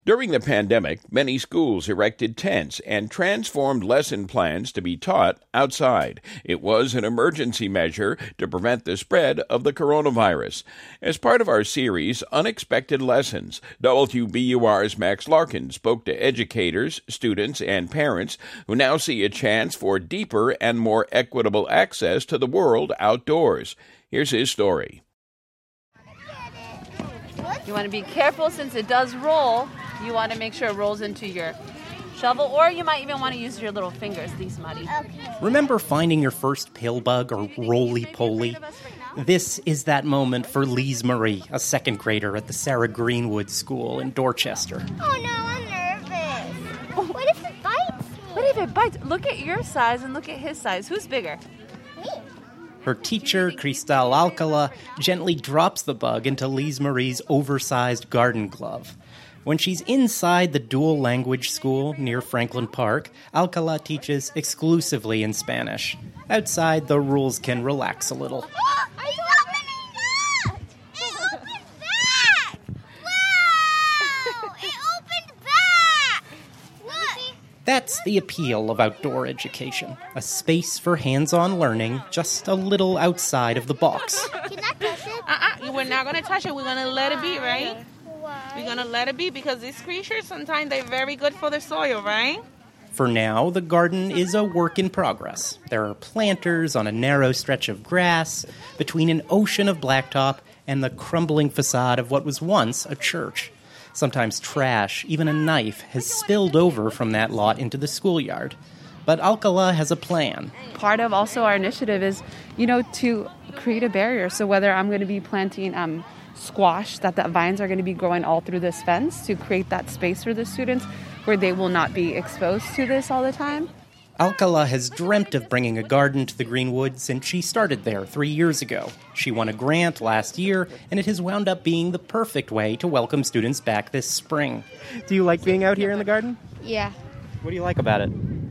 During the pandemic, many schools erected tents and transformed lesson plans to be taught outside. It was an emergency measure to prevent the spread of the coronavirus. As part of our series, Unexpected Lessons, WBUR's Max Larkin spoke to educators, students, and parents who now see a chance for deeper and more equitable access to the world outdoors. Here's his story. You want to be careful since it does roll. You want to make sure it rolls into your shovel, or you might even want to use your little fingers, these muddy. Remember finding your first pill bug or roly-poly? This is that moment for Lise Marie, a second grader at the Sarah Greenwood School in Dorchester. Oh no, I'm nervous. What if it bites me? What if it bites? Look at your size and look at his size. Who's bigger? Me. Her teacher, Cristal Alcala, gently drops the bug into Lise Marie's oversized garden glove. When she's inside the dual-language school near Franklin Park, Alcala teaches exclusively in Spanish. Outside, the rules can relax a little. Oh, are you opening that? It opened back! Wow! It opened back! Look! That's the appeal of outdoor education. A space for hands-on learning just a little outside of the box. Can I touch it? We're not going to touch it. We're going to let it be, right? We're going to let it be because these creatures, sometimes they're very good for the soil, right? For now, the garden is a work in progress. There are planters on a narrow stretch of grass between an ocean of blacktop and the crumbling facade of what was once a church. Sometimes trash, even a knife, has spilled over from that lot into the schoolyard. But Alcala has a plan. Part of also our initiative is, to create a barrier. So whether I'm going to be planting squash, that vines are going to be growing all through this fence to create that space for the students where they will not be exposed to this all the time. Alcala has dreamt of bringing a garden to the Greenwood since she started there 3 years ago. She won a grant last year, and it has wound up being the perfect way to welcome students back this spring. Do you like being out here in the garden? Yeah. What do you like about it?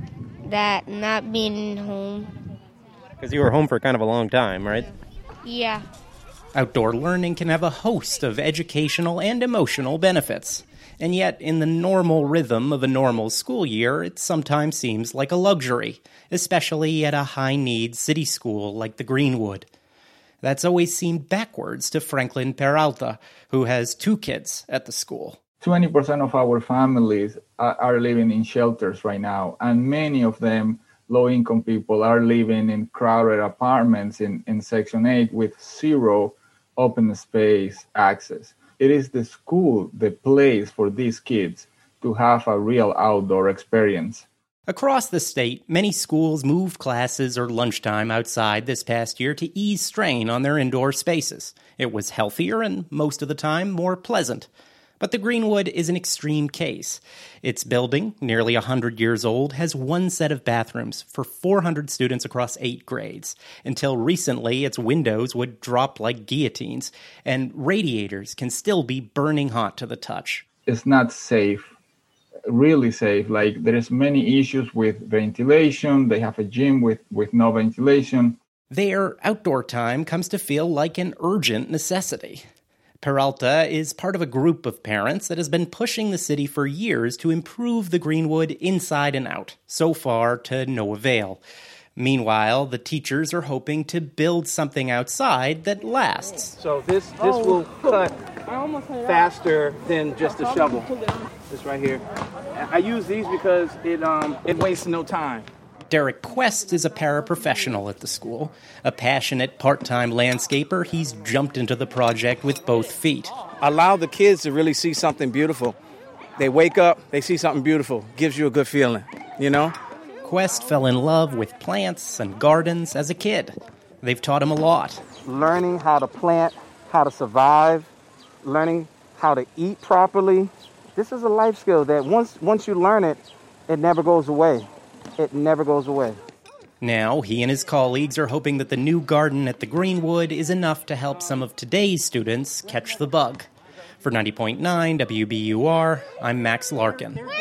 That not being home. Because you were home for kind of a long time, right? Yeah. Outdoor learning can have a host of educational and emotional benefits. And yet, in the normal rhythm of a normal school year, it sometimes seems like a luxury, especially at a high-need city school like the Greenwood. That's always seemed backwards to Franklin Peralta, who has 2 kids at the school. 20% of our families are living in shelters right now, and many of them low-income people are living in crowded apartments in Section 8 with zero open space access. It is the school, the place for these kids to have a real outdoor experience. Across the state, many schools moved classes or lunchtime outside this past year to ease strain on their indoor spaces. It was healthier and, most of the time, more pleasant. But the Greenwood is an extreme case. Its building, nearly 100 years old, has 1 set of bathrooms for 400 students across 8 grades. Until recently, its windows would drop like guillotines, and radiators can still be burning hot to the touch. It's not safe, really safe. Like, there is many issues with ventilation. They have a gym with no ventilation. Their outdoor time comes to feel like an urgent necessity. Peralta is part of a group of parents that has been pushing the city for years to improve the Greenwood inside and out, so far to no avail. Meanwhile, the teachers are hoping to build something outside that lasts. So this will cut faster than just a shovel. This right here. I use these because it wastes no time. Derek Quest is a paraprofessional at the school. A passionate part-time landscaper, he's jumped into the project with both feet. Allow the kids to really see something beautiful. They wake up, they see something beautiful. Gives you a good feeling, Quest fell in love with plants and gardens as a kid. They've taught him a lot. Learning how to plant, how to survive, learning how to eat properly. This is a life skill that once you learn it, it never goes away. It never goes away. Now, he and his colleagues are hoping that the new garden at the Greenwood is enough to help some of today's students catch the bug. For 90.9 WBUR, I'm Max Larkin.